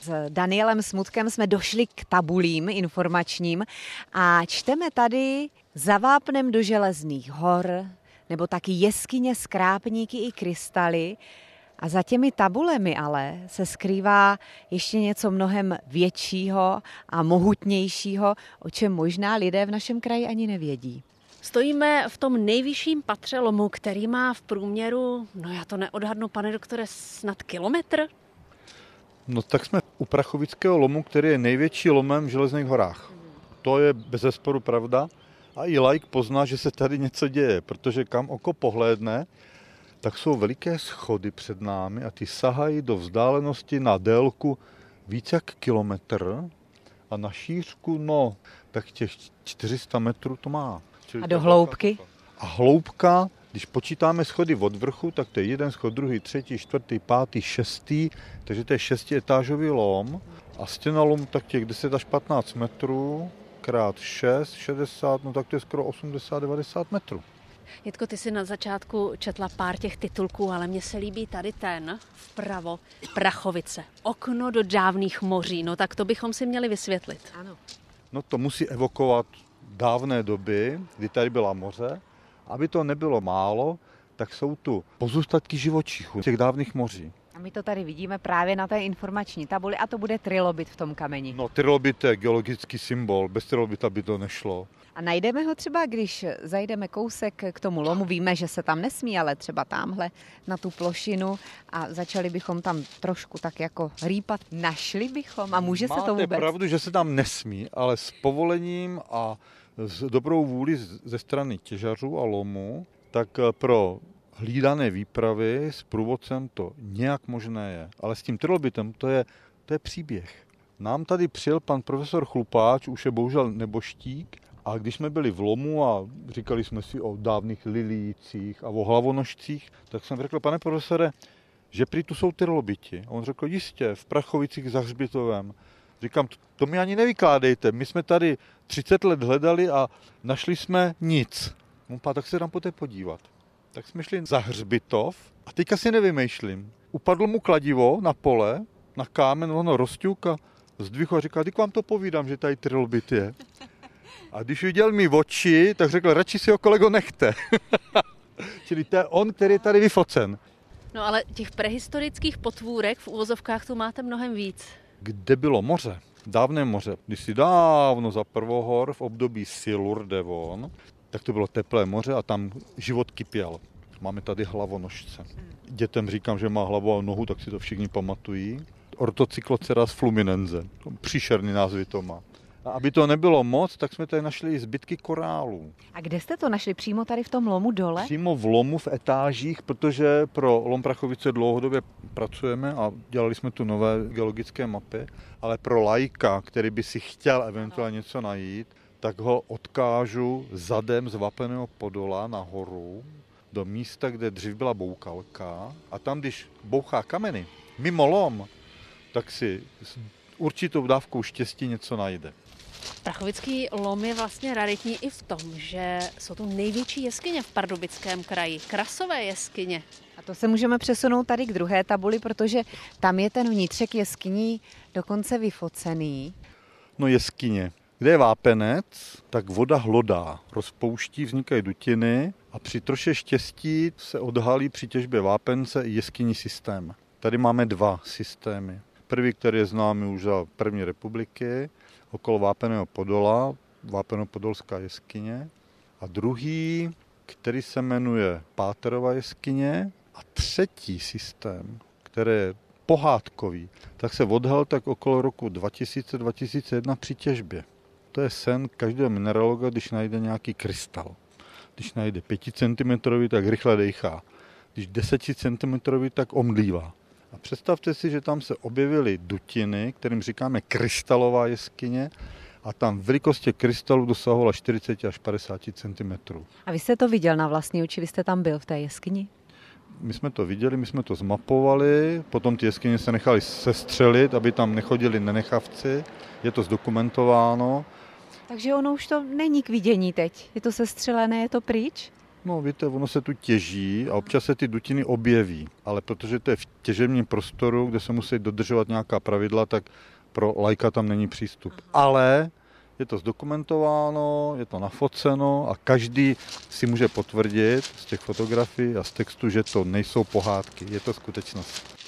S Danielem Smutkem jsme došli k tabulím informačním a čteme tady za vápnem do Železných hor, nebo taky jeskyně, skrápníky i krystaly. A za těmi tabulemi ale se skrývá ještě něco mnohem většího a mohutnějšího, o čem možná lidé v našem kraji ani nevědí. Stojíme v tom nejvyšším patře lomu, který má v průměru, já to neodhadnu, pane doktore, snad kilometr? No tak jsme u Prachovického lomu, který je největší lomem v Železných horách. To je bezesporu pravda a i laik pozná, že se tady něco děje, protože kam oko pohlédne, tak jsou veliké schody před námi a ty sahají do vzdálenosti na délku více jak kilometr a na šířku, tak těch 400 metrů to má. A do hloubky? A hloubka, když počítáme schody od vrchu, tak to je jeden schod, druhý, třetí, čtvrtý, pátý, šestý, takže to je 6etážový lom a stěna lomu tak těch 10 až 15 metrů krát 6, 60, tak to je skoro 80-90 metrů. Jitko, ty jsi na začátku četla pár těch titulků, ale mně se líbí tady ten vpravo, Prachovice, okno do dávných moří, tak to bychom si měli vysvětlit. Ano. No to musí evokovat dávné doby, kdy tady byla moře. Aby to nebylo málo, tak jsou tu pozůstatky živočichů těch dávných moří. A my to tady vidíme právě na té informační tabuli a to bude trilobit v tom kameni. No trilobit je geologický symbol, bez trilobita by to nešlo. A najdeme ho třeba, když zajdeme kousek k tomu lomu, víme, že se tam nesmí, ale třeba tamhle na tu plošinu a začali bychom tam trošku tak jako rýpat. Našli bychom a může se to vůbec? Máte pravdu, že se tam nesmí, ale s povolením a s dobrou vůli ze strany těžařů a lomu, tak pro hlídané výpravy s průvodcem to nějak možné je. Ale s tím trilobitem to je příběh. Nám tady přijel pan profesor Chlupáč, už je bohužel neboštík, a když jsme byli v lomu a říkali jsme si o dávných lilících a o hlavonožcích, tak jsem řekl, pane profesore, že prý tu jsou trilobiti. A on řekl, jistě, v Prachovicích za hřbitovem. Říkám, to mi ani nevykládejte, my jsme tady 30 let hledali a našli jsme nic. Tak se dám poté podívat. Tak jsme šli za hřbitov a teďka si nevymýšlím. Upadlo mu kladivo na pole, na kámen, ono rozťuk a zdvihl a říkal, teď vám to povídám, že tady trilobit je. A když viděl mi oči, tak řekl, radši si ho, kolego, nechte. Čili to je on, který je tady vyfocen. No ale těch prehistorických potvůrek v uvozovkách tu máte mnohem víc. Kde bylo moře, dávné moře, když si dávno za prvohor v období Silur Devon, tak to bylo teplé moře a tam život kypěl. Máme tady hlavonožce. Dětem říkám, že má hlavu a nohu, tak si to všichni pamatují. Ortocycloceras fluminense, příšerný názvy to má. A aby to nebylo moc, tak jsme tady našli i zbytky korálů. A kde jste to našli? Přímo tady v tom lomu dole? Přímo v lomu, v etážích, protože pro lom Prachovice dlouhodobě pracujeme a dělali jsme tu nové geologické mapy, ale pro laika, který by si chtěl eventuálně něco najít, tak ho odkážu zadem z Vapeného Podola nahoru do místa, kde dřív byla boukalka a tam, když bouchá kameny mimo lom, tak si s určitou dávkou štěstí něco najde. Prachovický lom je vlastně raritní i v tom, že jsou to největší jeskyně v Pardubickém kraji, Krasové jeskyně. A to se můžeme přesunout tady k druhé tabuli, protože tam je ten vnitřek jeskyní dokonce vyfocený. No jeskyně. Kde je vápenec, tak voda hlodá, rozpouští, vznikají dutiny a při troše štěstí se odhalí při těžbě vápence i jeskyní systém. Tady máme dva systémy. První, který je známý už za první republiky, okolo Vápeného Podola, Vápenopodolská jeskyně. A druhý, který se jmenuje Páterova jeskyně. A třetí systém, který je pohádkový, tak se odhalil tak okolo roku 2000-2001 při těžbě. To je sen každého mineraloga, když najde nějaký krystal. Když najde 5 cm, tak rychle dejchá. Když 10 cm, tak omdlívá. A představte si, že tam se objevily dutiny, kterým říkáme krystalová jeskyně, a tam velikost těch krystalů dosahovala 40 až 50 cm. A vy jste to viděl na vlastní oči, vy jste tam byl v té jeskyni? My jsme to viděli, my jsme to zmapovali, potom ty jeskyně se nechali sestřelit, aby tam nechodili nenechavci, je to zdokumentováno. Takže ono už to není k vidění teď, je to sestřelené, je to pryč? No víte, ono se tu těží a občas se ty dutiny objeví, ale protože to je v těžebním prostoru, kde se musí dodržovat nějaká pravidla, tak pro laika tam není přístup. Ale je to zdokumentováno, je to nafoceno a každý si může potvrdit z těch fotografií a z textu, že to nejsou pohádky, je to skutečnost.